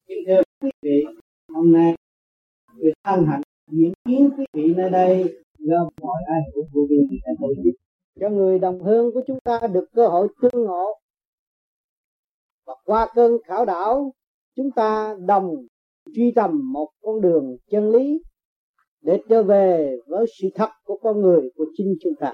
Kính thưa quý vị, hôm nay tôi hân hạnh diễn kiến quý vị nơi đây gồm mọi ai cũng vô vi đã tổ chức cho người đồng hương của chúng ta được cơ hội tương ngộ, và qua cơn khảo đảo chúng ta đồng truy tầm một con đường chân lý để trở về với sự thật của con người của chính chúng ta.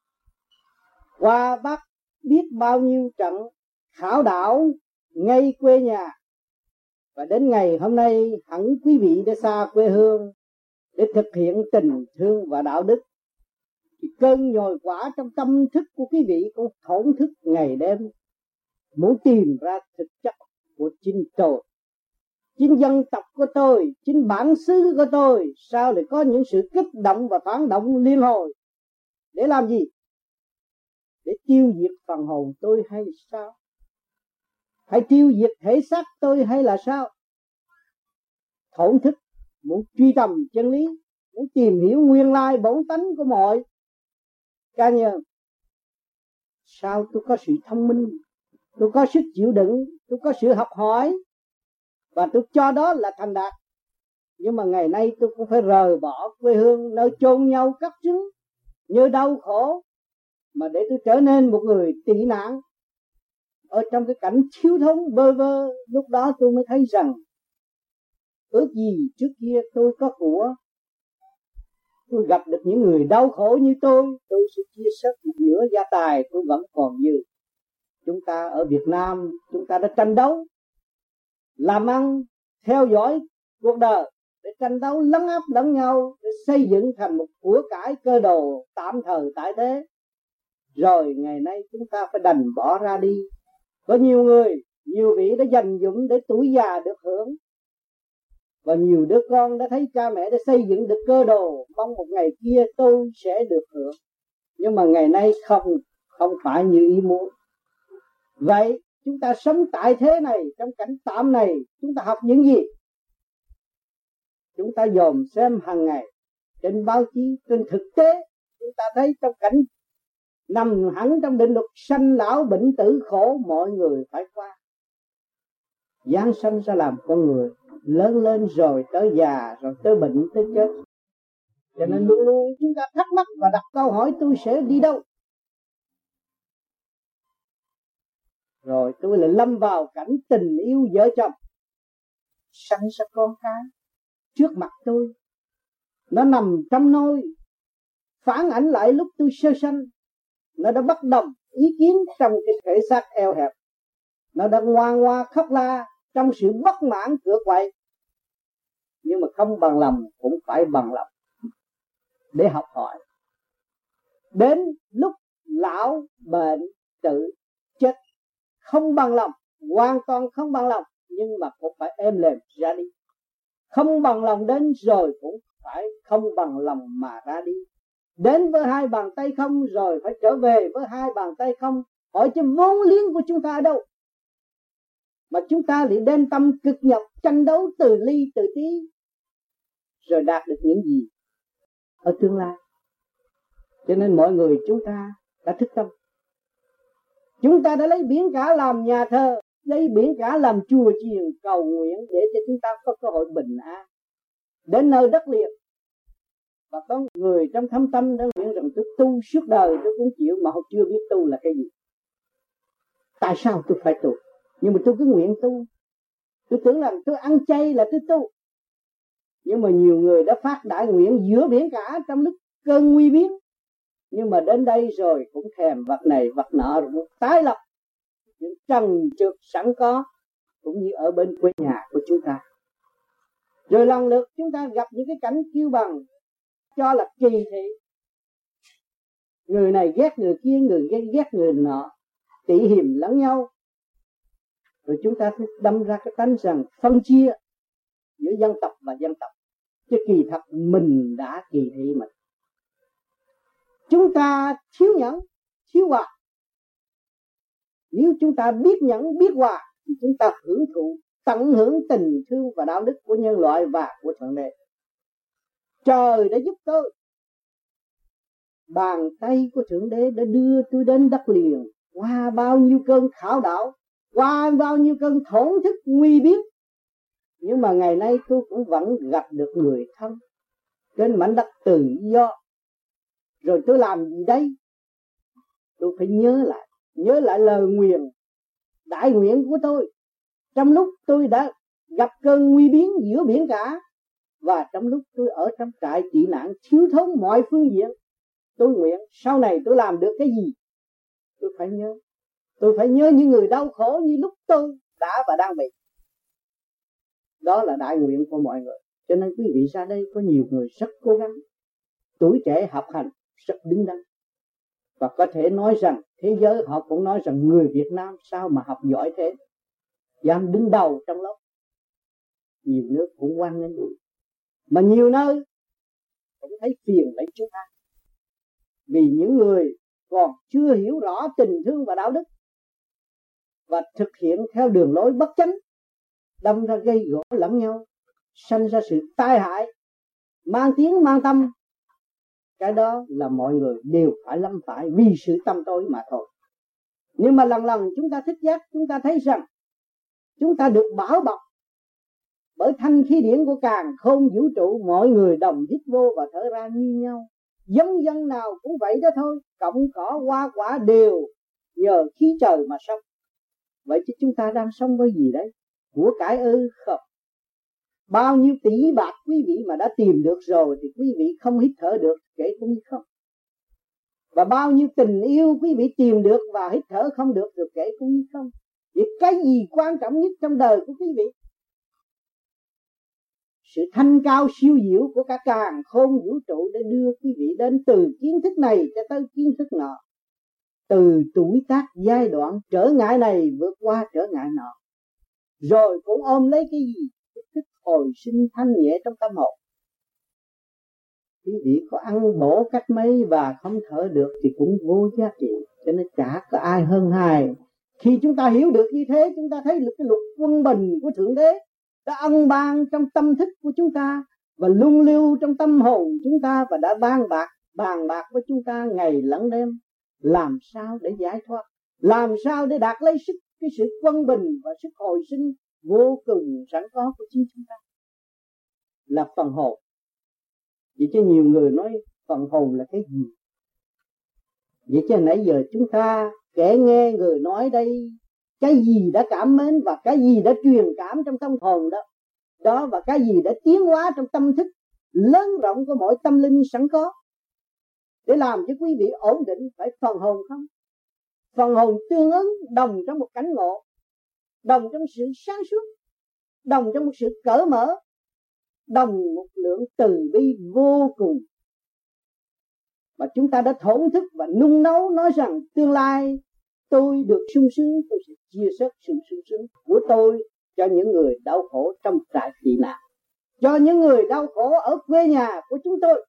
Qua bác biết bao nhiêu trận khảo đảo ngay quê nhà, và đến ngày hôm nay hẳn quý vị đã xa quê hương để thực hiện tình thương và đạo đức, thì cơn nhồi quả trong tâm thức của quý vị cũng thổn thức ngày đêm, muốn tìm ra thực chất của chính tôi, chính dân tộc của tôi, chính bản xứ của tôi. Sao lại có những sự kích động và phản động liên hồi? Để làm gì? Để tiêu diệt phần hồn tôi hay sao? Hay tiêu diệt thể xác tôi hay là sao? Thổn thức, muốn truy tầm chân lý, muốn tìm hiểu nguyên lai bổn tánh của mọi cá nhân. Sao tôi có sự thông minh, tôi có sức chịu đựng, tôi có sự học hỏi, và tôi cho đó là thành đạt. Nhưng mà ngày nay tôi cũng phải rời bỏ quê hương nơi chôn nhau cắt trứng như đau khổ, mà để tôi trở nên một người tị nạn ở trong cái cảnh thiếu thốn bơ vơ. Lúc đó tôi mới thấy rằng ước gì trước kia tôi có của, tôi gặp được những người đau khổ như tôi sẽ chia sẻ một nửa gia tài tôi vẫn còn dư. Chúng ta ở Việt Nam, chúng ta đã tranh đấu, làm ăn, theo dõi cuộc đời để tranh đấu lấn áp lẫn nhau, để xây dựng thành một của cải cơ đồ tạm thời tại thế. Rồi ngày nay chúng ta phải đành bỏ ra đi. Có nhiều người, nhiều vị đã dành dụm để tuổi già được hưởng, và nhiều đứa con đã thấy cha mẹ đã xây dựng được cơ đồ, mong một ngày kia tôi sẽ được hưởng. Nhưng mà ngày nay không phải như ý muốn. Vậy chúng ta sống tại thế này, trong cảnh tạm này, chúng ta học những gì? Chúng ta dòm xem hàng ngày trên báo chí, trên thực tế, chúng ta thấy trong cảnh nằm hẳn trong định luật sanh lão bệnh tử khổ mọi người phải qua. Giáng sanh ra làm con người, lớn lên rồi tới già, rồi tới bệnh, tới chết. Cho nên luôn luôn chúng ta thắc mắc và đặt câu hỏi tôi sẽ đi đâu. Rồi tôi lại lâm vào cảnh tình yêu vợ chồng, sanh ra con cái trước mặt tôi. Nó nằm trong nôi, phản ảnh lại lúc tôi sơ sanh. Nó đã bất đồng ý kiến trong cái thể xác eo hẹp. Nó đã ngoan ngoa khóc la trong sự bất mãn cửa quậy. Nhưng mà không bằng lòng cũng phải bằng lòng để học hỏi. Đến lúc lão bệnh tử chết, không bằng lòng, hoàn toàn không bằng lòng, nhưng mà cũng phải êm lềm ra đi. Không bằng lòng đến rồi cũng phải không bằng lòng mà ra đi. Đến với hai bàn tay không rồi phải trở về với hai bàn tay không. Hỏi chứ vốn liếng của chúng ta ở đâu? Mà chúng ta lại đem tâm cực nhọc tranh đấu từ ly từ tí, rồi đạt được những gì ở tương lai. Cho nên mọi người chúng ta đã thức tâm. Chúng ta đã lấy biển cả làm nhà thờ, lấy biển cả làm chùa chiền cầu nguyện để cho chúng ta có cơ hội bình an đến nơi đất liền. Và có người trong thâm tâm đã nguyện rằng tôi tu suốt đời tôi cũng chịu, mà họ chưa biết tu là cái gì. Tại sao tôi phải tu? Nhưng mà tôi cứ nguyện tu. Tôi tưởng rằng tôi ăn chay là tôi tu. Nhưng mà nhiều người đã phát đại nguyện giữa biển cả trong lúc cơn nguy biến. Nhưng mà đến đây rồi cũng thèm vật này vật nọ, rồi cũng tái lập những trần trượt sẵn có, cũng như ở bên quê nhà của chúng ta. Rồi lần lượt chúng ta gặp những cái cảnh kiêu bằng, cho là kỳ thị. Người này ghét người kia, người ghét người nọ, tị hiềm lẫn nhau. Rồi chúng ta đâm ra cái tánh rằng phân chia giữa dân tộc và dân tộc. Chứ kỳ thật mình đã kỳ thị mình. Chúng ta thiếu nhẫn, thiếu hòa. Nếu chúng ta biết nhẫn, biết hòa, thì chúng ta hưởng thụ, tận hưởng tình thương và đạo đức của nhân loại và của Thượng Đế. Trời đã giúp tôi. Bàn tay của Thượng Đế đã đưa tôi đến đất liền, qua bao nhiêu cơn khảo đảo, qua bao nhiêu cơn thổn thức nguy biến, Nhưng mà ngày nay tôi cũng vẫn gặp được người thân trên mảnh đất tự do. Rồi tôi làm gì đây? Tôi phải nhớ lại lời nguyện, đại nguyện của tôi trong lúc tôi đã gặp cơn nguy biến giữa biển cả, và trong lúc tôi ở trong trại tị nạn thiếu thốn mọi phương diện. Tôi nguyện sau này tôi làm được cái gì, tôi phải nhớ những người đau khổ như lúc tôi đã và đang bị. Đó là đại nguyện của mọi người. Cho nên quý vị ra đây có nhiều người rất cố gắng, tuổi trẻ học hành rất đứng đắn, và có thể nói rằng thế giới họ cũng nói rằng người Việt Nam sao mà học giỏi thế, dám đứng đầu trong lớp. Nhiều nước cũng hoan nghênh, mà nhiều nơi cũng thấy phiền lấy chúng ta, vì những người còn chưa hiểu rõ tình thương và đạo đức và thực hiện theo đường lối bất chánh, đâm ra gây gổ lẫn nhau, sanh ra sự tai hại, mang tiếng mang tâm. Cái đó là mọi người đều phải lâm phải vì sự tâm tối mà thôi. Nhưng mà lần lần chúng ta thích giác, chúng ta thấy rằng chúng ta được bảo bọc bởi thanh khí điển của càn khôn vũ trụ. Mọi người đồng hít vô và thở ra như nhau, dân nào cũng vậy đó thôi. Cọng cỏ hoa quả đều nhờ khí trời mà sống. Vậy chứ chúng ta đang sống với gì đấy? Của cải ư? Không. Bao nhiêu tỷ bạc quý vị mà đã tìm được rồi thì quý vị không hít thở được, kể cũng như không. Và bao nhiêu tình yêu quý vị tìm được và hít thở không được, được kể cũng như không. Vậy cái gì quan trọng nhất trong đời của quý vị? Sự thanh cao siêu diệu của cả càn khôn vũ trụ để đưa quý vị đến từ kiến thức này cho tới kiến thức nọ, từ tuổi tác giai đoạn trở ngại này vượt qua trở ngại nọ, rồi cũng ôm lấy cái gì? Thức hồi sinh thanh nhẹ trong tâm hồn. Quý vị có ăn bổ cách mấy và không thở được thì cũng vô giá trị. Cho nên chả có ai hơn ai. Khi chúng ta hiểu được như thế, chúng ta thấy được cái luật quân bình của Thượng Đế đã ân ban trong tâm thức của chúng ta và luân lưu trong tâm hồn chúng ta, và đã bàn bạc với chúng ta ngày lẫn đêm, làm sao để giải thoát, làm sao để đạt lấy cái sự quân bình và sức hồi sinh vô cùng sẵn có của chính chúng ta là phần hồn. Vậy chứ nhiều người nói phần hồn là cái gì? Vậy chứ nãy giờ chúng ta kẻ nghe người nói đây, cái gì đã cảm mến và cái gì đã truyền cảm trong tâm hồn đó, và cái gì đã tiến hóa trong tâm thức lớn rộng của mỗi tâm linh sẵn có, để làm cho quý vị ổn định. Phải phần hồn không? Phần hồn tương ứng, đồng trong một cảnh ngộ, đồng trong sự sáng suốt, đồng trong một sự cởi mở, đồng một lượng từ bi vô cùng. Mà chúng ta đã thổn thức và nung nấu nói rằng tương lai tôi được sung sướng, tôi sẽ chia sẻ sự sung sướng của tôi cho những người đau khổ trong trại tị nạn, cho những người đau khổ ở quê nhà của chúng tôi.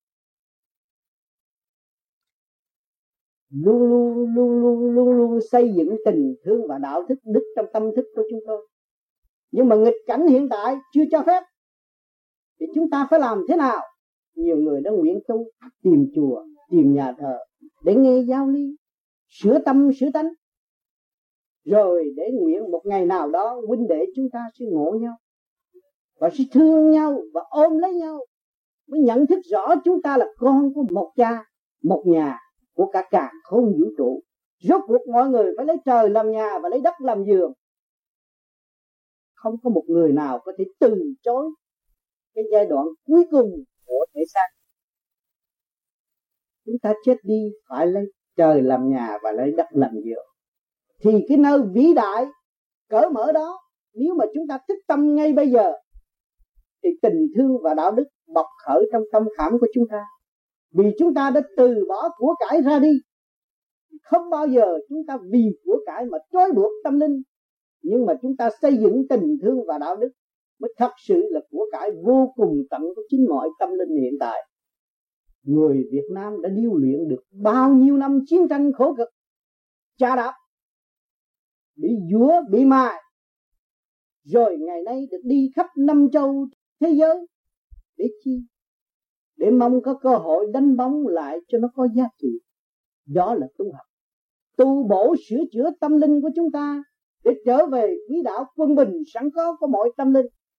Luôn xây dựng tình thương và đạo đức đức trong tâm thức của chúng tôi. Nhưng mà nghịch cảnh hiện tại chưa cho phép, thì chúng ta phải làm thế nào? Nhiều người đã nguyện tu, tìm chùa, tìm nhà thờ để nghe giáo lý, sửa tâm sửa tánh, rồi để nguyện một ngày nào đó huynh đệ chúng ta sẽ ngộ nhau và sẽ thương nhau và ôm lấy nhau, mới nhận thức rõ chúng ta là con của một cha, một nhà của cả càn khôn vũ trụ. Rốt cuộc mọi người phải lấy trời làm nhà và lấy đất làm giường. Không có một người nào có thể từ chối cái giai đoạn cuối cùng của thể xác. Chúng ta chết đi phải lấy trời làm nhà và lấy đất làm giường. Thì cái nơi vĩ đại cởi mở đó, nếu mà chúng ta thức tâm ngay bây giờ, thì tình thương và đạo đức bộc khởi trong tâm khảm của chúng ta. Vì chúng ta đã từ bỏ của cải ra đi. Không bao giờ chúng ta vì của cải mà trói buộc tâm linh, nhưng mà chúng ta xây dựng tình thương và đạo đức mới thật sự là của cải vô cùng tận của chính mọi tâm linh hiện tại. Người Việt Nam đã điêu luyện được bao nhiêu năm chiến tranh khổ cực, chà đạp, bị dúa, bị mài, rồi ngày nay được đi khắp năm châu thế giới. Để chi? Để mong có cơ hội đánh bóng lại cho nó có giá trị. Đó là tu học, tu bổ sửa chữa tâm linh của chúng ta để trở về quý đạo quân bình sẵn có của mọi tâm linh.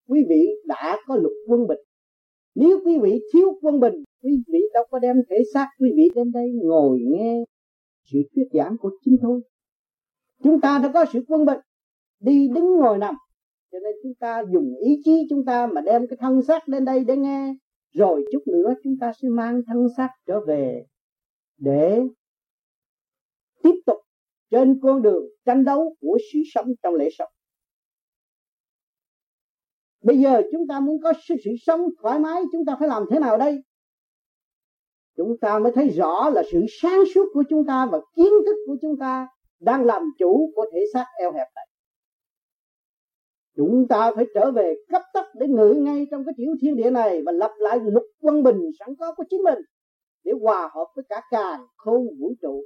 quý vị đã có luật quân bình. Nếu quý vị thiếu quân bình, quý vị đâu có đem thể xác quý vị đến đây ngồi nghe sự thuyết giảng của chính tôi. Chúng ta đã có sự quân bình, đi đứng ngồi nằm, cho nên chúng ta dùng ý chí chúng ta mà đem cái thân xác đến đây để nghe. Rồi chút nữa chúng ta sẽ mang thân xác trở về để tiếp tục trên con đường tranh đấu của sự sống trong lễ sống. Bây giờ chúng ta muốn có sự sống thoải mái, chúng ta phải làm thế nào đây? Chúng ta mới thấy rõ là sự sáng suốt của chúng ta và kiến thức của chúng ta đang làm chủ của thể xác eo hẹp này. Chúng ta phải trở về cấp tốc để ngự ngay trong cái tiểu thiên địa này và lập lại luật quân bình sẵn có của chính mình để hòa hợp với cả càn khôn vũ trụ.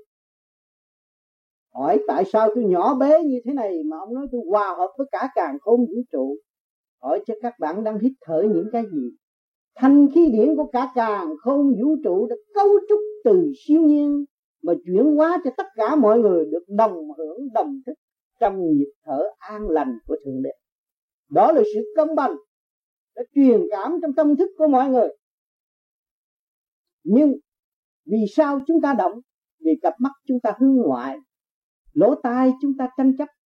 Hỏi tại sao tôi nhỏ bé như thế này mà ông nói tôi hòa hợp với cả càn khôn vũ trụ? Hỏi cho các bạn đang hít thở những cái gì? Thanh khí điển của cả càn khôn vũ trụ đã cấu trúc từ siêu nhiên mà chuyển hóa cho tất cả mọi người được đồng hưởng đồng thức trong nhịp thở an lành của Thượng Đế. Đó là sự công bằng đã truyền cảm trong tâm thức của mọi người. Nhưng vì sao chúng ta động? Vì cặp mắt chúng ta hướng ngoại, lỗ tai chúng ta tranh chấp,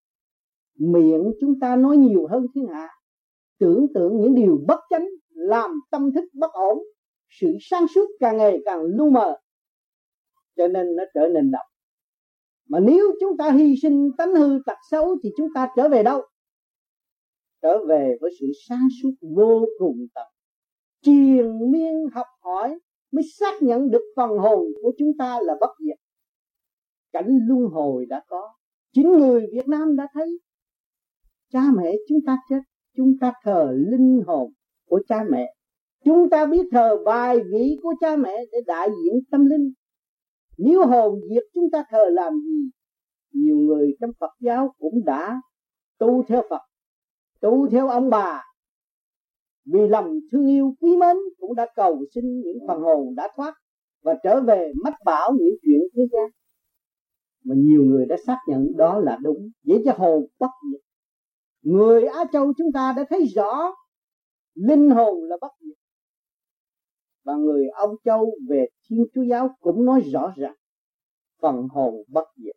miệng chúng ta nói nhiều hơn thiên hạ, tưởng tượng những điều bất chánh làm tâm thức bất ổn, sự sáng suốt càng ngày càng lu mờ, cho nên nó trở nên động. Mà nếu chúng ta hy sinh tánh hư tật xấu thì chúng ta trở về đâu? Trở về với sự sáng suốt vô cùng tận, triền miên học hỏi mới xác nhận được phần hồn của chúng ta là bất diệt. Cảnh luân hồi đã có, chính người Việt Nam đã thấy. Cha mẹ chúng ta chết, chúng ta thờ linh hồn của cha mẹ. Chúng ta biết thờ bài vị của cha mẹ để đại diện tâm linh. Nếu hồn diệt chúng ta thờ làm gì? Nhiều người trong Phật giáo cũng đã tu theo Phật, tu theo ông bà, vì lòng thương yêu quý mến cũng đã cầu xin những phần hồn đã thoát và trở về mách bảo những chuyện thế gian. Mà nhiều người đã xác nhận đó là đúng, vậy cho hồn bất diệt. Người Á Châu chúng ta đã thấy rõ linh hồn là bất diệt. Và người Âu Châu về Thiên Chúa giáo cũng nói rõ ràng phần hồn bất diệt.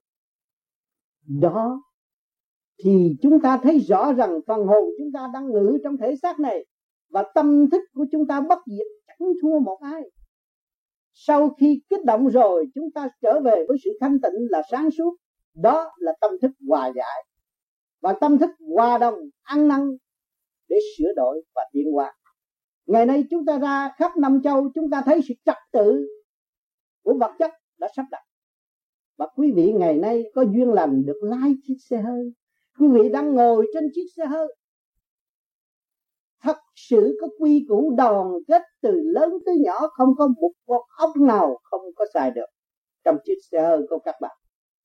Đó thì chúng ta thấy rõ rằng phần hồn chúng ta đang ngự trong thể xác này, và tâm thức của chúng ta bất diệt chẳng thua một ai. Sau khi kích động rồi chúng ta trở về với sự thanh tịnh là sáng suốt. Đó là tâm thức hòa giải và tâm thức hòa đồng ăn năn để sửa đổi và tiến hóa. Ngày nay chúng ta ra khắp năm châu, chúng ta thấy sự trật tự của vật chất đã sắp đặt. Và quý vị ngày nay có duyên lành được lái chiếc xe hơi, quý vị đang ngồi trên chiếc xe hơi, thật sự có quy củ đoàn kết từ lớn tới nhỏ, không có một con ốc nào không có xài được trong chiếc xe hơi của các bạn.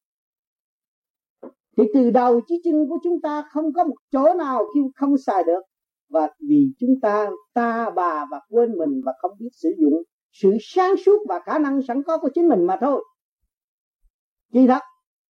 Thì từ đầu chí chân của chúng ta không có một chỗ nào khi không xài được. Và vì chúng ta bà và quên mình và không biết sử dụng sự sáng suốt và khả năng sẵn có của chính mình mà thôi. Kỳ thật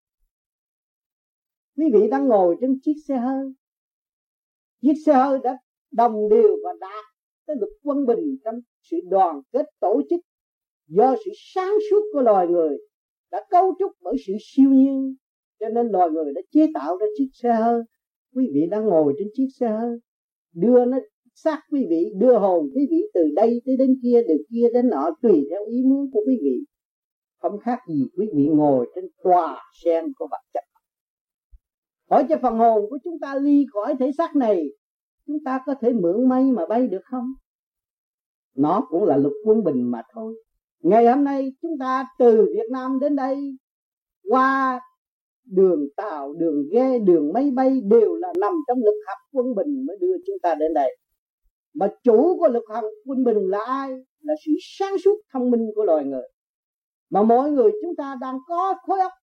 quý vị đang ngồi trên chiếc xe hơi. Chiếc xe hơi đã đồng đều và đạt tới được quân bình trong sự đoàn kết tổ chức do sự sáng suốt của loài người đã cấu trúc bởi sự siêu nhiên, cho nên loài người đã chế tạo ra chiếc xe hơi. Quý vị đang ngồi trên chiếc xe hơi, đưa nó xác quý vị, đưa hồn quý vị từ đây tới đến kia, từ kia đến nọ tùy theo ý muốn của quý vị. Không khác gì quý vị ngồi trên tòa sen của vật chất. Hỏi cho phần hồn của chúng ta ly khỏi thể xác này, chúng ta có thể mượn mây mà bay được không? Nó cũng là luật quân bình mà thôi. Ngày hôm nay chúng ta từ Việt Nam đến đây, qua đường tàu, đường ghe, đường máy bay đều là nằm trong lực học quân bình mới đưa chúng ta đến đây. Mà chủ của lực học quân bình là ai? Là sự sáng suốt thông minh của loài người. Mà mỗi người chúng ta đang có khối óc,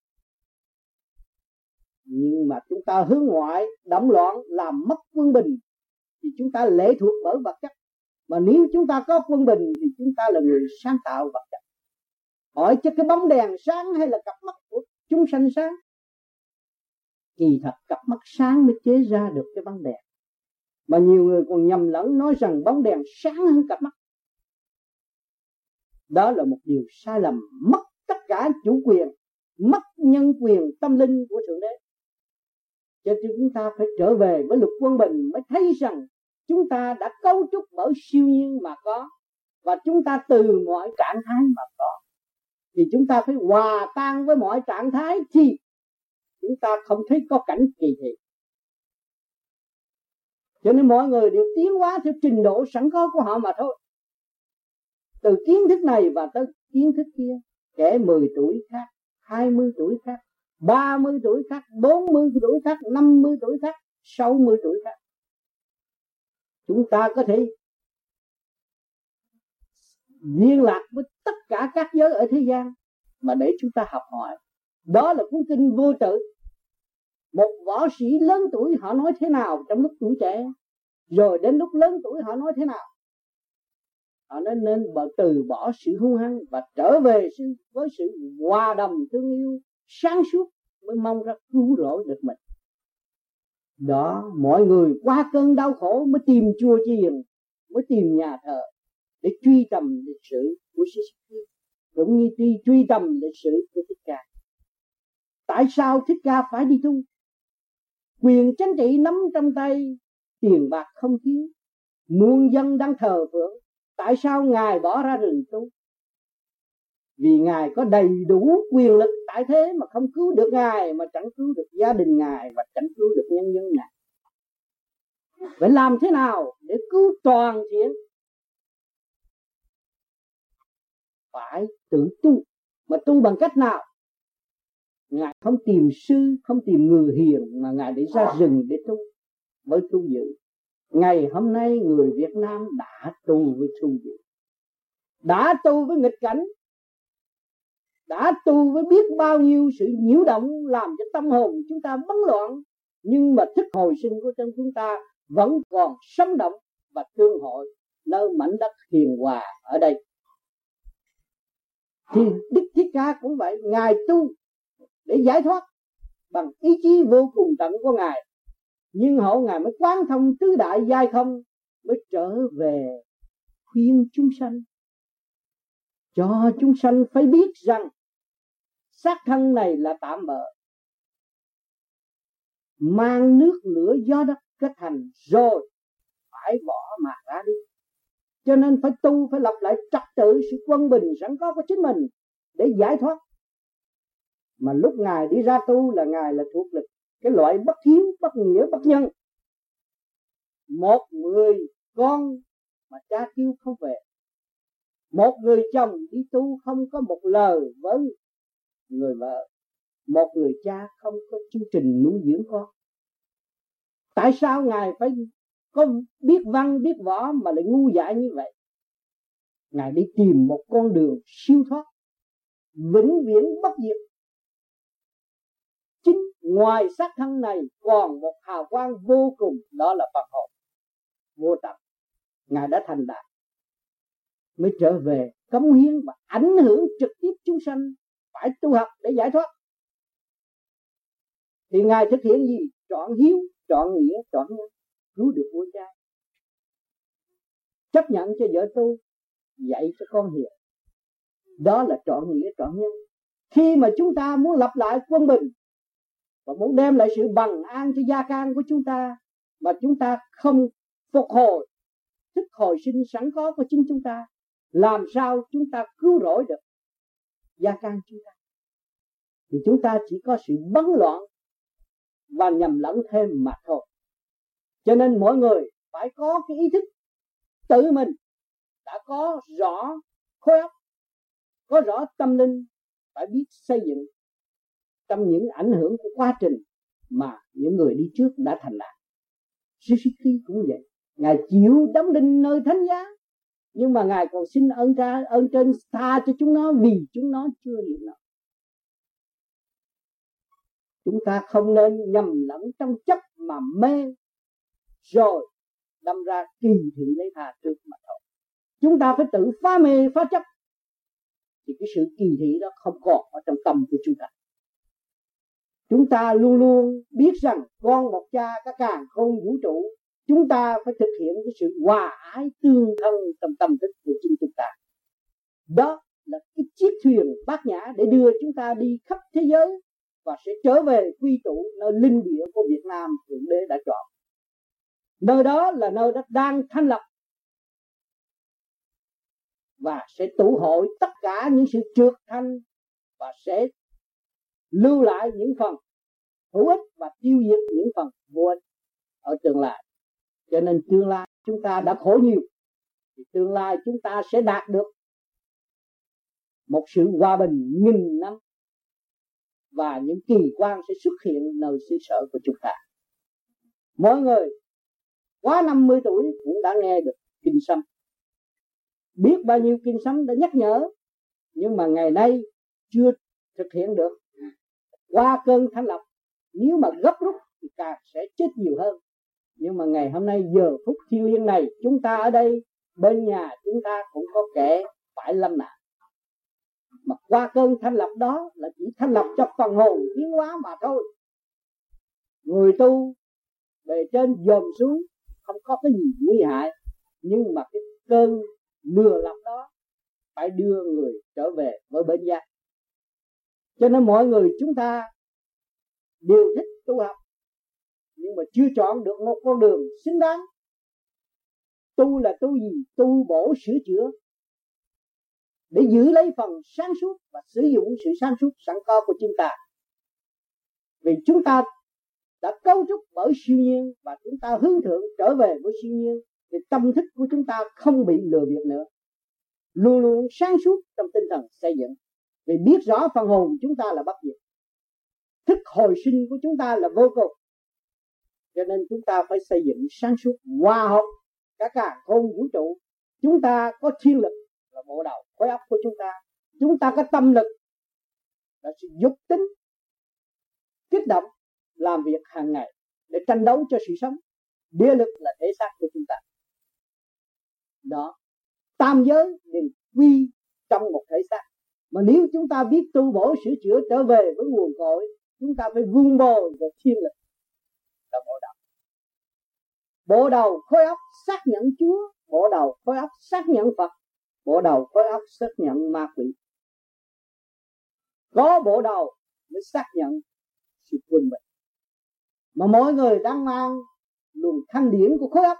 nhưng mà chúng ta hướng ngoại, động loạn, làm mất quân bình, thì chúng ta lệ thuộc bởi vật chất. Mà nếu chúng ta có quân bình thì chúng ta là người sáng tạo vật chất. Hỏi cho cái bóng đèn sáng hay là cặp mắt của chúng sanh sáng? Kỳ thật cặp mắt sáng mới chế ra được cái bóng đèn. Mà nhiều người còn nhầm lẫn nói rằng bóng đèn sáng hơn cặp mắt. Đó là một điều sai lầm, mất tất cả chủ quyền, mất nhân quyền tâm linh của Thượng Đế. Cho nên chúng ta phải trở về với luật quân bình mới thấy rằng chúng ta đã cấu trúc bởi siêu nhiên mà có, và chúng ta từ mọi trạng thái mà có. Thì chúng ta phải hòa tan với mọi trạng thái thì chúng ta không thấy có cảnh kỳ thị. Cho nên mọi người đều tiến hóa theo trình độ sẵn có của họ mà thôi. Từ kiến thức này và tới kiến thức kia, kẻ 10 tuổi khác, 20 tuổi khác, 30 tuổi khác, 40 tuổi khác, 50 tuổi khác, 60 tuổi khác. Chúng ta có thể liên lạc với tất cả các giới ở thế gian mà để chúng ta học hỏi. Đó là cuốn kinh Vô Tự. Một võ sĩ lớn tuổi họ nói thế nào trong lúc tuổi trẻ, rồi đến lúc lớn tuổi họ nói thế nào. Họ nên từ bỏ sự hung hăng và trở về với sự hòa đồng thương yêu sáng suốt, mới mong ra cứu rỗi được mình. Đó, mọi người qua cơn đau khổ mới tìm chùa chiền, mới tìm nhà thờ để truy tầm lịch sử của Sư, cũng như truy tầm lịch sử của Thích Ca. Tại sao Thích Ca phải đi tu? Quyền chính trị nắm trong tay, tiền bạc không thiếu, muôn dân đang thờ phượng. Tại sao Ngài bỏ ra rừng tu? Vì Ngài có đầy đủ quyền lực tại thế mà không cứu được Ngài, mà chẳng cứu được gia đình Ngài, và chẳng cứu được nhân dân Ngài. Phải làm thế nào để cứu toàn thiện? Phải tự tu. Mà tu bằng cách nào? Ngài không tìm sư, không tìm người hiền, mà Ngài đi ra rừng để tu, với tu dự. Ngày hôm nay người Việt Nam đã tu với tu dự, đã tu với nghịch cảnh, đã tu với biết bao nhiêu sự nhiễu động làm cho tâm hồn chúng ta bấn loạn. Nhưng mà thức hồi sinh của chúng ta vẫn còn sống động và tương hội nơi mảnh đất hiền hòa ở đây. Thì Đức Thích Ca cũng vậy. Ngài tu để giải thoát bằng ý chí vô cùng tận của Ngài, nhưng hậu Ngài mới quán thông tứ đại giai không, mới trở về khuyên chúng sanh, cho chúng sanh phải biết rằng xác thân này là tạm bợ, mang nước lửa gió đất kết thành rồi phải bỏ mà ra đi. Cho nên phải tu, phải lập lại trật tự sự quân bình sẵn có của chính mình để giải thoát. Mà lúc Ngài đi ra tu là Ngài là thuộc lực cái loại bất hiếu, bất nghĩa, bất nhân. Một người con mà cha kêu không về, một người chồng đi tu không có một lời với người vợ, một người cha không có chương trình nuôi dưỡng con. Tại sao Ngài phải có biết văn biết võ mà lại ngu dại như vậy? Ngài đi tìm một con đường siêu thoát, vĩnh viễn bất diệt. Chính ngoài xác thân này còn một hào quang vô cùng, đó là phần hồn vô tận. Ngài đã thành đạt mới trở về cống hiến và ảnh hưởng trực tiếp chúng sanh phải tu học để giải thoát. Thì Ngài thực hiện gì? Trọn hiếu, trọn nghĩa, trọn nhân, cứu được vua cha, chấp nhận cho vợ tu, dạy cho con hiền. Đó là trọn nghĩa, trọn nhân. Khi mà chúng ta muốn lập lại quân bình và muốn đem lại sự bằng an cho gia can của chúng ta, mà chúng ta không phục hồi thức hồi sinh sẵn có của chính chúng ta, làm sao chúng ta cứu rỗi được gia can chúng ta? Thì chúng ta chỉ có sự bấn loạn và nhầm lẫn thêm mà thôi. Cho nên mỗi người phải có cái ý thức tự mình đã có rõ khối óc, có rõ tâm linh, phải biết xây dựng trong những ảnh hưởng của quá trình mà những người đi trước đã thành đạt. Suzuki cũng vậy. Ngài chịu đóng đinh nơi thánh giá, nhưng mà Ngài còn xin ơn trên tha cho chúng nó vì chúng nó chưa hiểu nó. Chúng ta không nên nhầm lẫn trong chấp mà mê rồi đâm ra kỳ thị lấy tha trước mà thôi. Chúng ta phải tự phá mê phá chấp, thì cái sự kỳ thị đó không còn ở trong tâm của chúng ta. Chúng ta luôn luôn biết rằng con một cha cả càn khôn vũ trụ, chúng ta phải thực hiện cái sự hòa ái tương thân trong tâm thức của chính chúng ta. Đó là cái chiếc thuyền bát nhã để đưa chúng ta đi khắp thế giới và sẽ trở về quy tụ nơi linh địa của Việt Nam Thượng Đế đã chọn. Nơi đó là nơi đã đang thanh lập và sẽ tụ hội tất cả những sự trượt thanh và sẽ lưu lại những phần hữu ích và tiêu diệt những phần vô ích ở tương lai. Cho nên tương lai chúng ta đã khổ nhiều, thì tương lai chúng ta sẽ đạt được một sự hòa bình nghìn năm và những kỳ quan sẽ xuất hiện nơi xứ sở của chúng ta. Mỗi người quá 50 tuổi cũng đã nghe được kinh sấm, biết bao nhiêu kinh sấm đã nhắc nhở, nhưng mà ngày nay chưa thực hiện được. Qua cơn thanh lập, nếu mà gấp rút thì càng sẽ chết nhiều hơn. Nhưng mà ngày hôm nay giờ phút thiêng liêng này, chúng ta ở đây bên nhà chúng ta cũng có kẻ phải lâm nạn. Mà qua cơn thanh lập đó là chỉ thanh lập cho phần hồn tiến hóa mà thôi. Người tu bề trên dòm xuống không có cái gì nguy hại, nhưng mà cái cơn lừa lọc đó phải đưa người trở về với bên giác. Cho nên mọi người chúng ta đều thích tu học, nhưng mà chưa chọn được một con đường xứng đáng. Tu là tu gì? Tu bổ sửa chữa để giữ lấy phần sáng suốt và sử dụng sự sáng suốt sẵn có của chúng ta. Vì chúng ta đã cấu trúc bởi siêu nhiên và chúng ta hướng thượng trở về với siêu nhiên, thì tâm thức của chúng ta không bị lừa bịp nữa, luôn luôn sáng suốt trong tinh thần xây dựng. Vì biết rõ phần hồn chúng ta là bất diệt, thức hồi sinh của chúng ta là vô cùng. Cho nên chúng ta phải xây dựng sáng suốt, hòa hợp cả càn khôn vũ trụ. Chúng ta có thiên lực là bộ đầu khối óc của chúng ta. Chúng ta có tâm lực là sự dục tính kích động làm việc hàng ngày để tranh đấu cho sự sống. Địa lực là thể xác của chúng ta. Đó, tam giới đều quy trong một thể xác. Mà nếu chúng ta biết tu bổ sửa chữa trở về với nguồn cội, chúng ta phải vun bồi về thiên lực là bộ đầu. Bộ đầu khối óc xác nhận Chúa, bộ đầu khối óc xác nhận Phật, bộ đầu khối óc xác nhận ma quỷ. Có bộ đầu mới xác nhận sự quân bình. Mà mỗi người đang mang luồng thanh điển của khối óc.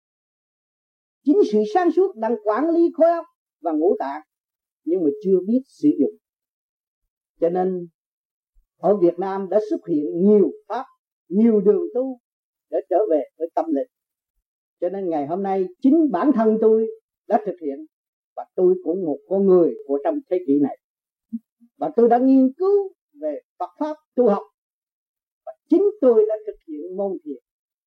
Chính sự sáng suốt đang quản lý khối óc và ngũ tạng, nhưng mà chưa biết sử dụng. Cho nên ở Việt Nam đã xuất hiện nhiều pháp, nhiều đường tu để trở về với tâm linh. Cho nên ngày hôm nay chính bản thân tôi đã thực hiện, và tôi cũng một con người của trong thế kỷ này. Và tôi đã nghiên cứu về Phật pháp tu học, và chính tôi đã thực hiện môn thiền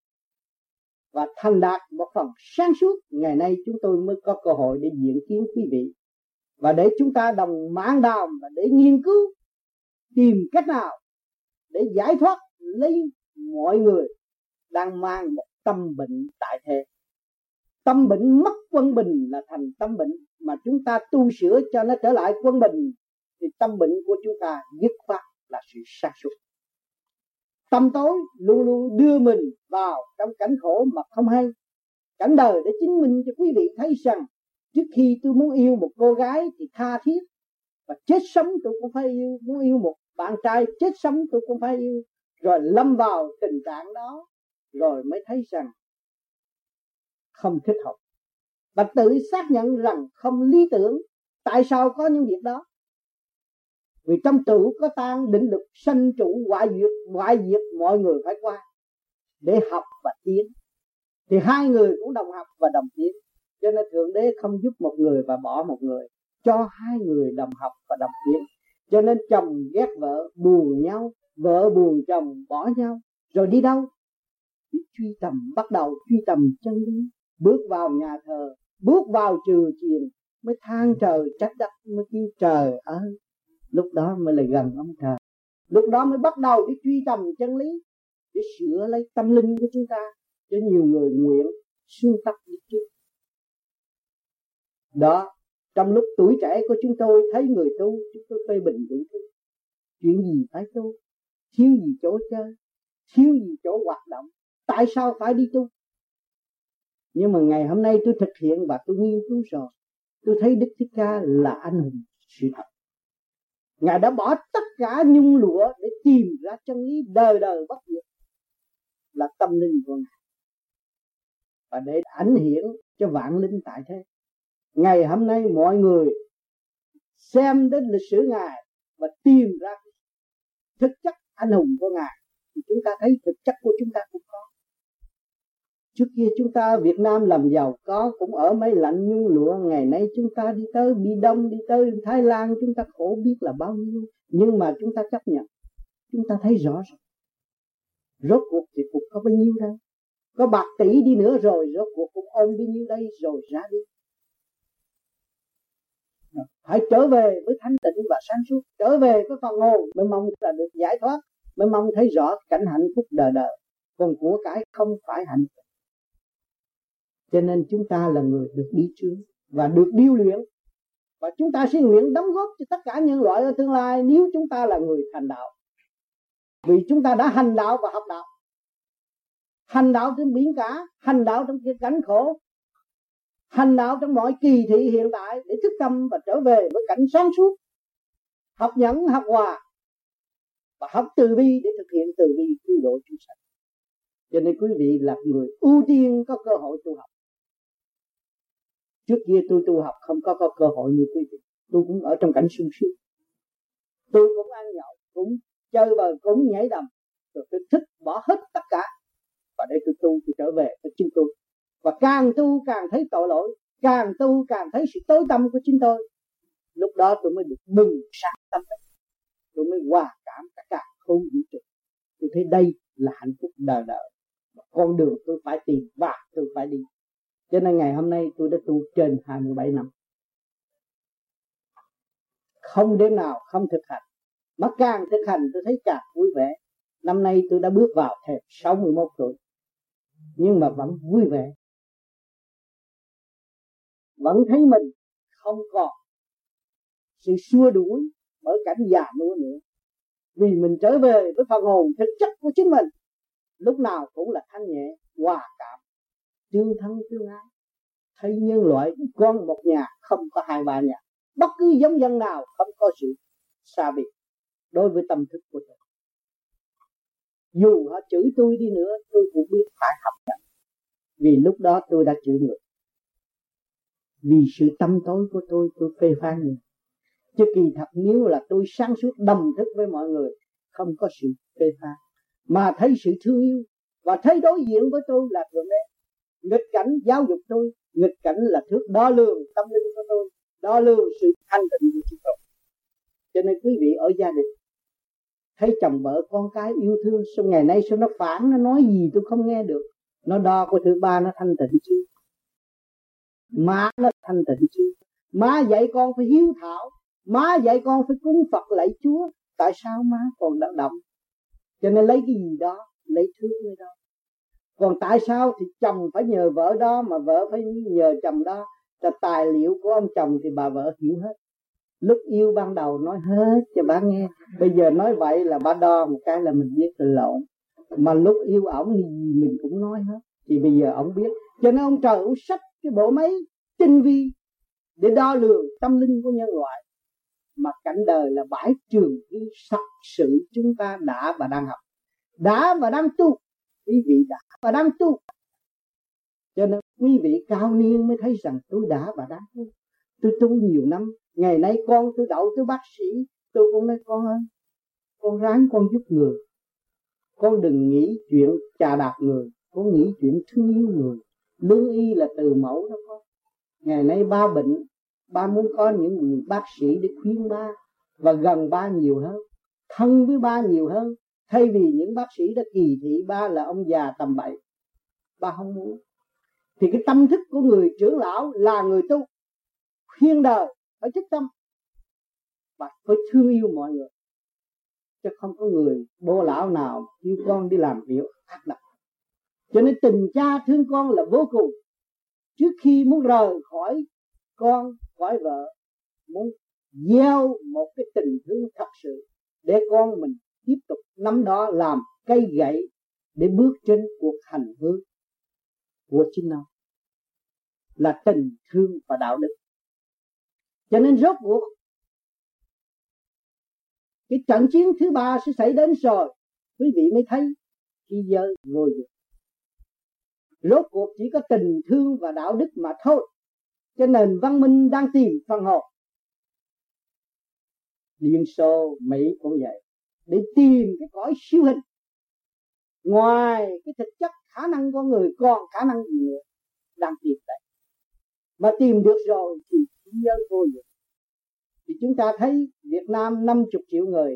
và thành đạt một phần sáng suốt. Ngày nay chúng tôi mới có cơ hội để diện kiến quý vị, và để chúng ta đồng mãn đàm và để nghiên cứu tìm cách nào để giải thoát lấy mọi người đang mang một tâm bệnh tại thế. Tâm bệnh mất quân bình là thành tâm bệnh, mà chúng ta tu sửa cho nó trở lại quân bình thì tâm bệnh của chúng ta dứt khoát là sự sa sút. Tâm tối luôn luôn đưa mình vào trong cảnh khổ mà không hay. Cảnh đời để chứng minh cho quý vị thấy rằng trước khi tôi muốn yêu một cô gái thì tha thiết, và chết sống tôi cũng phải yêu. Muốn yêu một bạn trai chết sống tôi cũng phải yêu. Rồi lâm vào tình trạng đó, rồi mới thấy rằng không thích hợp, và tự xác nhận rằng không lý tưởng. Tại sao có những việc đó? Vì trong trụ có tan định lực sanh trụ hoại diệt mọi người phải qua để học và tiến. Thì hai người cũng đồng học và đồng tiến. Cho nên Thượng Đế không giúp một người và bỏ một người, cho hai người đồng học và đồng tiến. Cho nên chồng ghét vợ buồn nhau, vợ buồn chồng bỏ nhau. Rồi đi đâu? Đi truy tầm, bắt đầu truy tầm chân lý. Bước vào nhà thờ, bước vào chùa chiền, mới than trời trách đất, mới kêu trời ơi. Lúc đó mới là gần ông trời. Lúc đó mới bắt đầu đi truy tầm chân lý, để sửa lấy tâm linh của chúng ta. Cho nhiều người nguyện xuân tắc đi trước. Đó, trong lúc tuổi trẻ của chúng tôi thấy người tu, chúng tôi phê bình đủ thứ. Chuyện gì phải tu, thiếu gì chỗ chơi, thiếu gì chỗ hoạt động, tại sao phải đi tu? Nhưng mà ngày hôm nay tôi thực hiện và tôi nghiên cứu rồi, tôi thấy Đức Thích Ca là anh hùng sự thật. Ngài đã bỏ tất cả nhung lụa để tìm ra chân lý đời đời bất diệt là tâm linh của Ngài, và để ảnh hiện cho vạn linh tại thế. Ngày hôm nay mọi người xem đến lịch sử Ngài và tìm ra thực chất anh hùng của Ngài, thì chúng ta thấy thực chất của chúng ta cũng có. Trước kia chúng ta Việt Nam làm giàu có cũng ở mấy lạnh nhung lụa, ngày nay chúng ta đi tới Bi Đông, đi tới Thái Lan, chúng ta khổ biết là bao nhiêu, nhưng mà chúng ta chấp nhận. Chúng ta thấy rõ rồi, rốt cuộc thì cũng có bao nhiêu đây, có bạc tỷ đi nữa rồi rốt cuộc cũng ôm bao nhiêu đây rồi ra đi. Phải trở về với thanh tịnh và sáng suốt, trở về với phần hồn mới mong là được giải thoát, mới mong thấy rõ cảnh hạnh phúc đời đời. Còn của cải không phải hạnh phúc. Cho nên chúng ta là người được đi trước và được điêu luyện, và chúng ta sẽ nguyện đóng góp cho tất cả nhân loại ở tương lai nếu chúng ta là người thành đạo. Vì chúng ta đã hành đạo và học đạo, hành đạo trên biển cả, hành đạo trong cái cảnh khổ, hành đạo trong mọi kỳ thị hiện tại để thức tâm và trở về với cảnh sáng suốt, học nhẫn, học hòa và học từ bi để thực hiện từ bi cứu độ chúng sanh. Cho nên quý vị là người ưu tiên có cơ hội tu học. Trước kia tôi tu học không có cơ hội như quý vị. Tôi cũng ở trong cảnh sung sướng, tôi cũng ăn nhậu, cũng chơi bời, cũng nhảy đầm, rồi tôi thích bỏ hết tất cả và để tôi tu, tôi trở về với chính tôi. Và càng tu càng thấy tội lỗi, càng tu càng thấy sự tối tăm của chính tôi. Lúc đó tôi mới được bừng sáng tâm thức, tôi mới hòa cảm tất cả không vũ trụ. Tôi thấy đây là hạnh phúc đời đời, con đường tôi phải tìm và tôi phải đi. Cho nên ngày hôm nay tôi đã tu trên 27 năm, không đêm nào không thực hành, mà càng thực hành tôi thấy càng vui vẻ. Năm nay tôi đã bước vào thềm 61 tuổi, nhưng mà vẫn vui vẻ, vẫn thấy mình không còn sự xua đuổi bởi cảnh già nua nữa. Vì mình trở về với phần hồn thực chất của chính mình, lúc nào cũng là thanh nhẹ, hòa cảm, tương thân tương ái, thấy nhân loại con một nhà, không có hai ba nhà. Bất cứ giống dân nào không có sự xa biệt đối với tâm thức của tôi. Dù họ chửi tôi đi nữa, tôi cũng biết phải học nhận, vì lúc đó tôi đã chửi người. Vì sự tâm tối của tôi phê phán người. Chứ kỳ thật nếu là tôi sáng suốt đồng thức với mọi người, không có sự phê phán, mà thấy sự thương yêu và thấy đối diện với tôi là thượng đế. Nghịch cảnh giáo dục tôi, nghịch cảnh là thước đo lường tâm linh của tôi, đo lường sự thanh tịnh của chúng tôi. Cho nên quý vị ở gia đình thấy chồng vợ con cái yêu thương, sau ngày nay sao nó phản, nó nói gì tôi không nghe được. Nó đo của thứ ba nó thanh tịnh chưa? Má nó thanh tịnh chưa? Má dạy con phải hiếu thảo, má dạy con phải cúng Phật lạy Chúa, tại sao má còn đang động? Cho nên lấy cái gì đó, lấy thương người đó. Còn tại sao thì chồng phải nhờ vợ đó mà vợ phải nhờ chồng đó? Là tài liệu của ông chồng thì bà vợ hiểu hết. Lúc yêu ban đầu nói hết cho bà nghe, bây giờ nói vậy là bà đo một cái là mình biết lộn. Mà lúc yêu ổng thì gì mình cũng nói hết, thì bây giờ ổng biết. Cho nên ông trời ông sách cái bộ máy tinh vi để đo lường tâm linh của nhân loại. Mà cảnh đời là bãi trường ghi thật sự chúng ta đã và đang học, đã và đang tu. Quý vị đã và đang tu, cho nên quý vị cao niên mới thấy rằng tôi đã và đang tu. Tôi tu nhiều năm, ngày nay con tôi đậu tới bác sĩ, tôi cũng nói con ơi, con ráng con giúp người, con đừng nghĩ chuyện chà đạp người, con nghĩ chuyện thương yêu người. Lương y là từ mẫu đó con. Ngày nay ba bệnh, ba muốn có những người bác sĩ để khuyên ba và gần ba nhiều hơn, thân với ba nhiều hơn, thay vì những bác sĩ đã kỳ thị ba là ông già tầm bậy. Ba không muốn. Thì cái tâm thức của người trưởng lão là người tu, khuyên đời phải thức tâm và phải thương yêu mọi người, chứ không có người bố lão nào kêu con đi làm việc ác độc. Cho nên tình cha thương con là vô cùng. Trước khi muốn rời khỏi con, khỏi vợ, muốn gieo một cái tình thương thật sự để con mình tiếp tục nắm đó làm cây gậy để bước trên cuộc hành hương của chính nó. là tình thương và đạo đức. Cho nên rốt cuộc cái trận chiến thứ ba sẽ xảy đến rồi, quý vị mới thấy khi giờ ngồi được. Rốt cuộc chỉ có tình thương và đạo đức mà thôi. Cho nền văn minh đang tìm phần hồn. Liên Xô, Mỹ cũng vậy, để tìm cái cõi siêu hình. Ngoài cái thực chất khả năng con người còn khả năng gì nữa, đang tìm đấy. Mà tìm được rồi thì nhớ vô dụng. Thì chúng ta thấy Việt Nam 50 triệu người,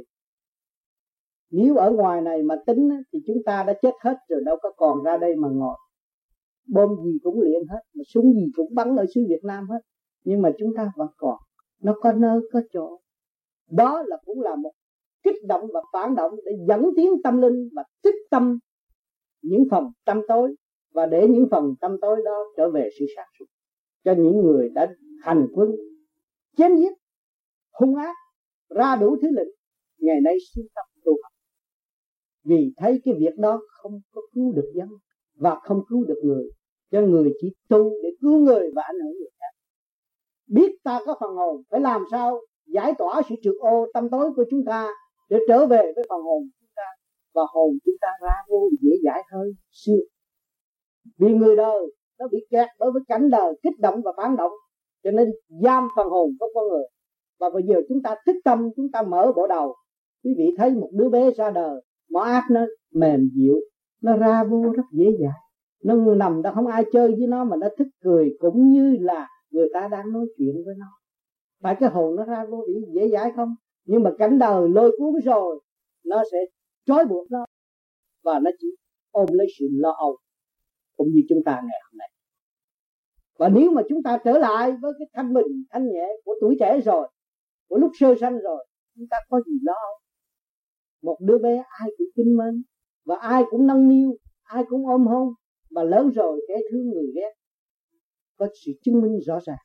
nếu ở ngoài này mà tính thì chúng ta đã chết hết rồi, đâu có còn ra đây mà ngồi. Bom gì cũng luyện hết, mà súng gì cũng bắn ở xứ Việt Nam hết. Nhưng mà chúng ta vẫn còn, nó có nơi có chỗ. Đó là cũng là một kích động và phản động để dẫn tiến tâm linh và tích tâm những phần tâm tối, và để những phần tâm tối đó trở về sự sáng suốt cho những người đã hành quân chém giết hung ác, ra đủ thứ lệnh, ngày nay xuống tâm tu học. Vì thấy cái việc đó không có cứu được dân và không cứu được người, cho người chỉ tu để cứu người và ảnh hưởng người khác. Biết ta có phần hồn, phải làm sao giải tỏa sự trược ô tâm tối của chúng ta để trở về với phần hồn chúng ta, và hồn chúng ta ra vô dễ dãi hơn xưa. Vì người đời nó bị kẹt bởi với cảnh đời kích động và phản động, cho nên giam phần hồn của con người. Và bây giờ chúng ta thức tâm, chúng ta mở bộ đầu. Quý vị thấy một đứa bé ra đời, mỏ ác nó mềm dịu, nó ra vô rất dễ dãi. Nó nằm đó không ai chơi với nó mà nó thích cười, cũng như là người ta đang nói chuyện với nó. Phải cái hồn nó ra vô dễ dãi không? Nhưng mà cảnh đời lôi cuốn rồi, nó sẽ trói buộc nó, và nó chỉ ôm lấy sự lo âu, cũng như chúng ta ngày hôm nay. Và nếu mà chúng ta trở lại với cái thanh bình, thanh nhẹ của tuổi trẻ rồi, của lúc sơ sanh rồi, chúng ta có gì lo âu? Một đứa bé ai cũng kính mến, và ai cũng nâng niu, ai cũng ôm hôn, mà lớn rồi kẻ thương người ghét, có sự chứng minh rõ ràng.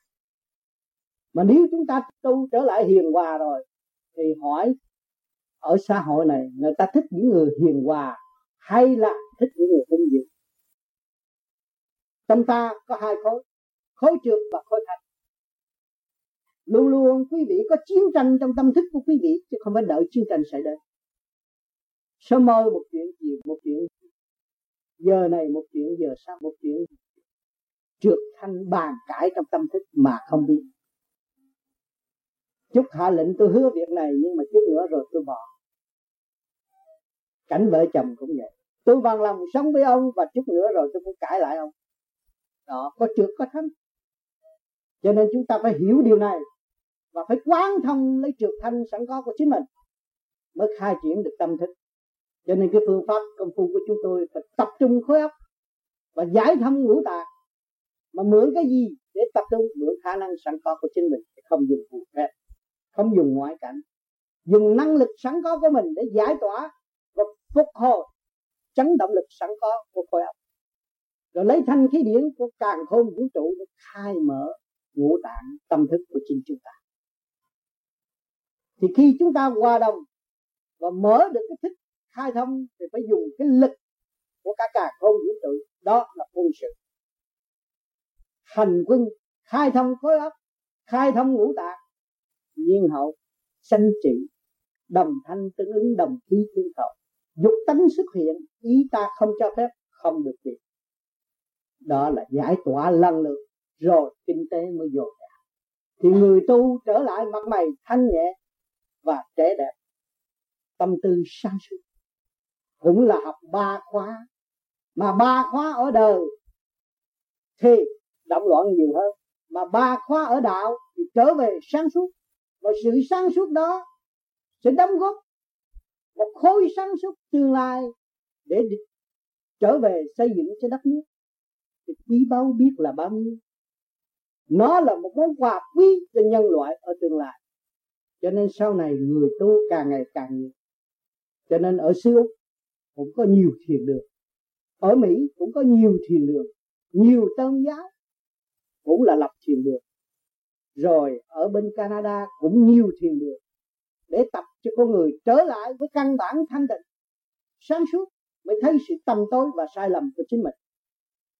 Mà nếu chúng ta tu trở lại hiền hòa rồi, thì hỏi ở xã hội này người ta thích những người hiền hòa hay là thích những người hung dữ? Trong ta có hai khối, khối trượt và khối thanh. Luôn luôn quý vị có chiến tranh trong tâm thức của quý vị, chứ không phải đợi chiến tranh xảy đến. Sớm mơ một chuyện, chiều một chuyện, giờ này một chuyện, giờ sau một chuyện. Trượt thanh bàn cãi trong tâm thức mà không biết. Chút hạ lệnh tôi hứa việc này, nhưng mà chút nữa rồi tôi bỏ. Cảnh vợ chồng cũng vậy, tôi bằng lòng sống với ông, và chút nữa rồi tôi cũng cãi lại ông. Đó, có trượt có thanh. Cho nên chúng ta phải hiểu điều này, và phải quán thông lấy trượt thanh sẵn có của chính mình, mới khai triển được tâm thức. Cho nên cái phương pháp công phu của chúng tôi phải tập trung khối óc và giải thông ngũ tạng. Mà mượn cái gì để tập trung? Mượn khả năng sẵn có của chính mình, không dùng phù phép, không dùng ngoại cảnh, dùng năng lực sẵn có của mình để giải tỏa và phục hồi chấn động lực sẵn có của khối óc, rồi lấy thanh khí điển của càn khôn vũ trụ để khai mở ngũ tạng tâm thức của chính chúng ta. Thì khi chúng ta hòa đồng và mở được cái thức khai thông, thì phải dùng cái lực của cả càn khôn vũ trụ. Đó là quân sự hành quân, khai thông khối óc, khai thông ngũ tạng, nhiên hậu sanh trị, đồng thanh tương ứng, đồng khí tương khẩu. Dục tánh xuất hiện, ý ta không cho phép, không được việc. Đó là giải tỏa lần lượt, rồi kinh tế mới dồi dào. Thì người tu trở lại mặt mày thanh nhẹ và trẻ đẹp, tâm tư sáng suốt. Cũng là học 3 khóa, mà 3 khóa ở đời thì động loạn nhiều hơn, mà 3 khóa ở đạo thì trở về sáng suốt. Và sự sáng suốt đó sẽ đóng góp một khối sáng suốt tương lai để trở về xây dựng cho đất nước. Thì quý báu biết là bao nhiêu. Nó là một món quà quý cho nhân loại ở tương lai. Cho nên sau này người tu càng ngày càng nhiều. Cho nên ở xứ Úc cũng có nhiều thiền đường, ở Mỹ cũng có nhiều thiền đường, nhiều tôn giáo cũng là lập thiền đường. Rồi ở bên Canada cũng nhiều thiền đường, để tập cho con người trở lại với căn bản thanh tịnh, sáng suốt, mới thấy sự tâm tối và sai lầm của chính mình.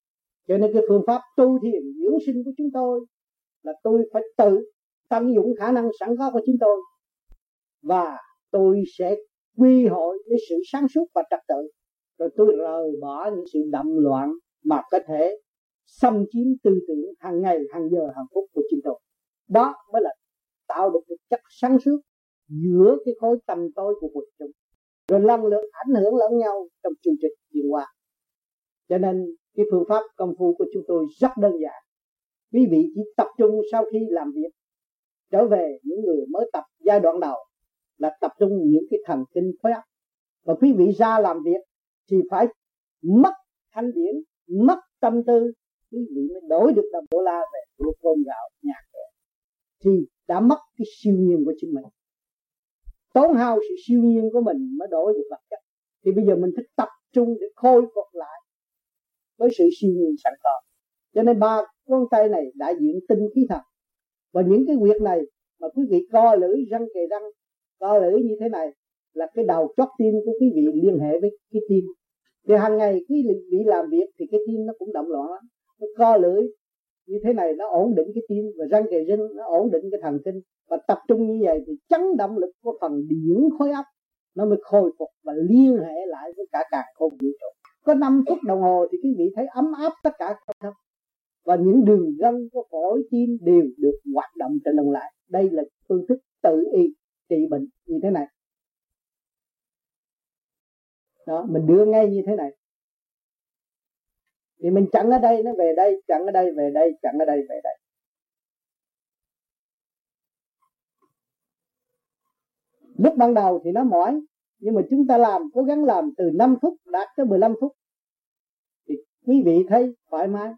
Cho nên cái phương pháp tu thiền dưỡng sinh của chúng tôi là tôi phải tự tận dụng khả năng sẵn có của chính tôi, và tôi sẽ quy hội với sự sáng suốt và trật tự, rồi tôi rời bỏ những sự đậm loạn mà có thể xâm chiếm tư tưởng hàng ngày, hàng giờ, hàng phút của chính tôi. Đó mới là tạo được cái chất sáng suốt giữa cái khối tâm tối của quần chúng, rồi lần lượt ảnh hưởng lẫn nhau trong chương trình diễn hóa. Cho nên cái phương pháp công phu của chúng tôi rất đơn giản. Quý vị chỉ tập trung sau khi làm việc, trở về những người mới tập giai đoạn đầu là tập trung những cái thần kinh khối óc, và quý vị ra làm việc thì phải mất thanh điển, mất tâm tư, quý vị mới đổi được đồng đô la về của cơm gạo nhạc kệ, thì đã mất cái siêu nhiên của chính mình, tốn hao sự siêu nhiên của mình mới đổi được vật chất. Thì bây giờ mình phải tập trung để khôi phục lại với sự siêu nhiên sẵn có. Cho nên ba ngón tay này đại diện tinh khí thần, và những cái huyệt này mà quý vị co lưỡi răng kề răng, co lưỡi như thế này là cái đầu chót tim của quý vị liên hệ với cái tim. Thì hàng ngày quý vị làm việc thì cái tim nó cũng động loạn lắm. Nó co lưỡi như thế này nó ổn định cái tim, và răng kề răng nó ổn định cái thần kinh, và tập trung như vậy thì chấn động lực của phần điển khối óc nó mới khôi phục và liên hệ lại với cả càn khôn vũ trụ. Có 5 phút đồng hồ thì quý vị thấy ấm áp tất cả không, và những đường gân của phổi tim đều được hoạt động trở lại. Đây là phương thức tự y trị bệnh như thế này. Đó, mình đưa ngay như thế này. Thì mình chặn ở đây nó về đây, chặn ở đây về đây, chặn ở đây về đây. Lúc ban đầu thì nó mỏi, nhưng mà chúng ta cố gắng làm từ 5 phút đạt tới 15 phút thì quý vị thấy thoải mái.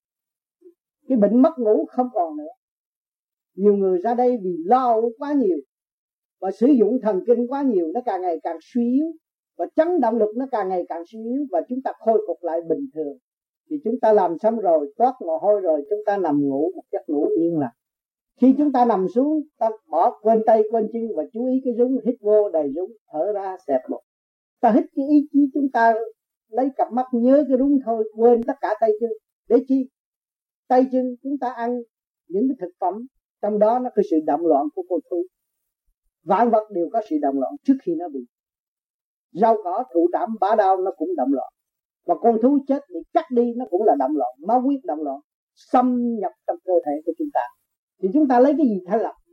Cái bệnh mất ngủ không còn nữa. Nhiều người ra đây vì lo quá nhiều và sử dụng thần kinh quá nhiều, nó càng ngày càng suy yếu, và chấn động lực nó càng ngày càng suy yếu, và chúng ta khôi phục lại bình thường. Thì chúng ta làm xong rồi, toát mồ hôi rồi, chúng ta nằm ngủ một giấc ngủ yên lặng. Khi chúng ta nằm xuống, ta bỏ quên tay quên chân và chú ý cái rúng, hít vô đầy rúng, thở ra xẹp bụng. Ta hít cái ý chí, chúng ta lấy cặp mắt nhớ cái rúng thôi, quên tất cả tay chân. Để chi? Tay chân chúng ta ăn những cái thực phẩm, trong đó nó có sự động loạn của con thú. Vạn vật đều có sự động loạn trước khi nó bị. Rau cỏ thụ trảm bả đau nó cũng động loạn, và con thú chết bị cắt đi nó cũng là động loạn, máu huyết động loạn xâm nhập trong cơ thể của chúng ta. Thì chúng ta lấy cái gì thanh lọc?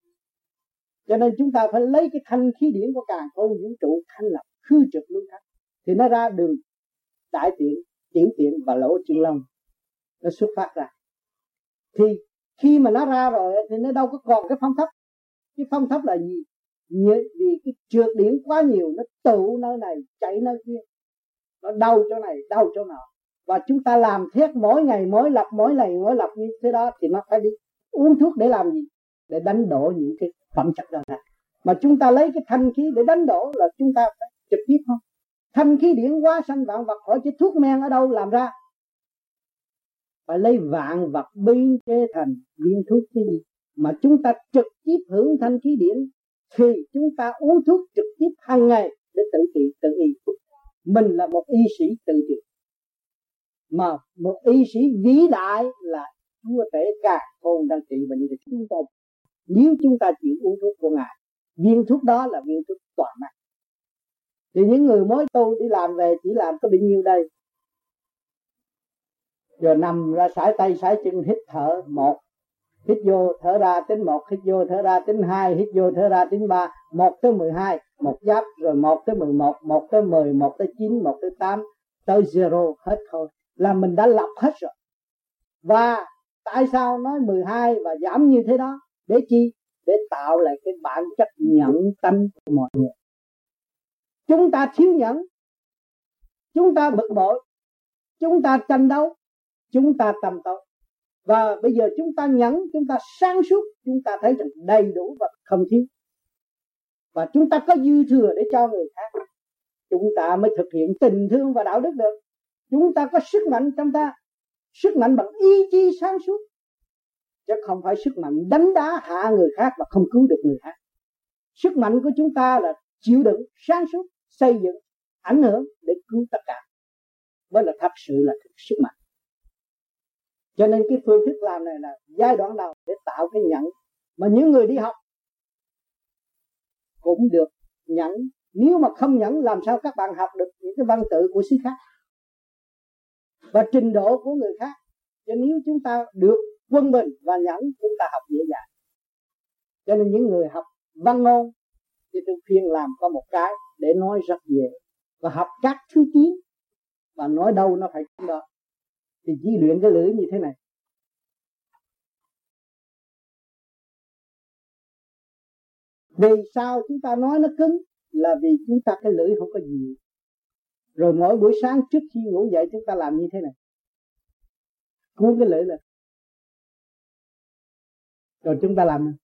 Cho nên chúng ta phải lấy cái thanh khí điển của càn khôn vũ trụ thanh lọc, khư trực luân thắng, thì nó ra đường đại tiện, tiểu tiện và lỗ chân lông, nó xuất phát ra. Thì khi mà nó ra rồi thì nó đâu có còn cái phong thấp. Cái phong thấp là gì? Vì cái trượt điển quá nhiều, nó tụ nơi này chạy nơi kia, nó đau chỗ này đau chỗ nọ, và chúng ta làm thét mỗi ngày mỗi lập như thế đó, thì nó phải đi uống thuốc để làm gì? Để đánh đổ những cái phẩm chất đó ra. Mà chúng ta lấy cái thanh khí để đánh đổ là chúng ta phải trực tiếp không? Thanh khí điển hóa sanh vạn vật, hỏi chứ thuốc men ở đâu làm ra? Phải lấy vạn vật biến chế thành viên thuốc cái gì? Mà chúng ta trực tiếp hưởng thanh khí điển thì chúng ta uống thuốc trực tiếp hàng ngày để tự trị tự y. Mình là một y sĩ tự trị, mà một y sĩ vĩ đại là Chúa Tể Càn Khôn đang trị bệnh cho chúng ta. Nếu chúng ta chịu uống thuốc của Ngài, viên thuốc đó là viên thuốc toàn năng. Thì những người mới tu đi làm về chỉ làm có bao nhiêu đây? Rồi nằm ra sải tay sải chân, hít thở 1, hít vô thở ra tính 1, hít vô thở ra tính 2, hít vô thở ra tính 3, 1 tới 12, 1 giáp, rồi 1 tới 11, 1 tới 10, 1 tới 9, 1 tới 8, tới 0 hết thôi. Là mình đã lập hết rồi. Và tại sao nói 12 và giảm như thế đó? Để chi? Để tạo lại cái bản chất nhẫn tánh của mọi người. Chúng ta thiếu nhẫn, chúng ta bực bội, chúng ta tranh đấu, chúng ta tâm tối. Và bây giờ chúng ta nhẫn, chúng ta sáng suốt, chúng ta thấy rằng đầy đủ và không thiếu. Và chúng ta có dư thừa để cho người khác, chúng ta mới thực hiện tình thương và đạo đức được. Chúng ta có sức mạnh trong ta, sức mạnh bằng ý chí sáng suốt, chứ không phải sức mạnh đánh đá hạ người khác và không cứu được người khác. Sức mạnh của chúng ta là chịu đựng, sáng suốt, xây dựng, ảnh hưởng để cứu tất cả, mới là thật sự là sức mạnh. Cho nên cái phương thức làm này là giai đoạn đầu để tạo cái nhẫn, mà những người đi học cũng được nhẫn. Nếu mà không nhẫn làm sao các bạn học được những cái văn tự của xứ khác và trình độ của người khác. Cho nếu chúng ta được quân bình và nhẫn, chúng ta học dễ dàng. Cho nên những người học văn ngôn thì tôi khuyên làm có một cái để nói rất dễ, và học các thứ tiếng và nói đâu nó phải cũng đó. Thì chỉ luyện cái lưỡi như thế này. Vì sao chúng ta nói nó cứng? Là vì chúng ta cái lưỡi không có gì. Rồi mỗi buổi sáng trước khi ngủ dậy chúng ta làm như thế này, cuốn cái lưỡi lên, rồi chúng ta làm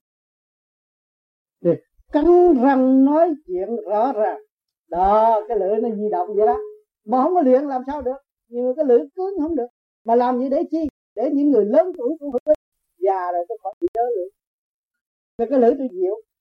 thì cắn răng nói chuyện rõ ràng. Đó, cái lưỡi nó di động vậy đó. Mà không có luyện làm sao được. Nhưng mà cái lưỡi cứng không được. Mà làm như để chi? Để những người lớn tuổi cũng phải già rồi tôi khỏi bị đỡ lưỡi. Rồi cái lưỡi tôi dịu,